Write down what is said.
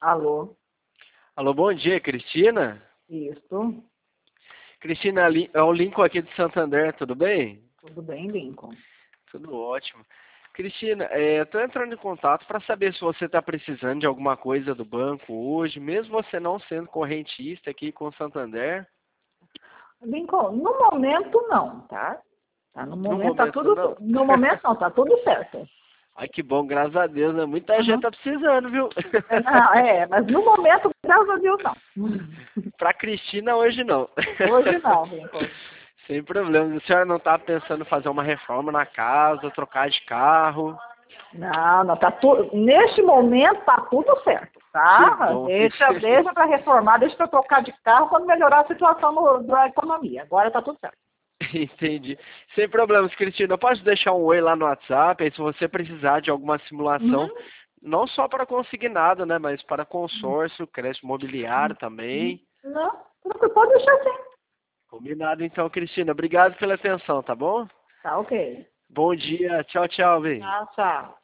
Alô, Alô, bom dia, Cristina. isso. Cristina, é o Lincoln aqui de Santander, tudo bem? Tudo bem, Lincoln? Tudo ótimo. Cristina, eu estou entrando em contato para saber se você está precisando de alguma coisa do banco hoje, mesmo você não sendo correntista aqui com o Santander. Lincoln, no momento não, tá? No No momento tá momento tudo, não. no momento não, tá tudo certo. Ai, que bom, graças a Deus, né? Muita gente Uhum. tá precisando, viu? Não, mas no momento, graças a Deus, não. Para Cristina, hoje não. Hoje não, Lincoln. Sem problema. A senhora não está pensando em fazer uma reforma na casa, trocar de carro? Não, não, tá tudo, neste momento tá tudo certo, Que tá? bom. Deixa para reformar, deixa para trocar de carro quando melhorar a situação da economia. Agora tá tudo certo. Entendi. Sem problemas, Cristina. Eu posso deixar um oi lá no WhatsApp, aí se você precisar de alguma simulação, Uhum. não só para consignado, né, mas para consórcio, crédito imobiliário Uhum. também. Não, pode deixar assim. Combinado então, Cristina. Obrigado pela atenção, tá bom? Tá ok. Bom dia. Tchau, tchau, bem. Tchau, tchau.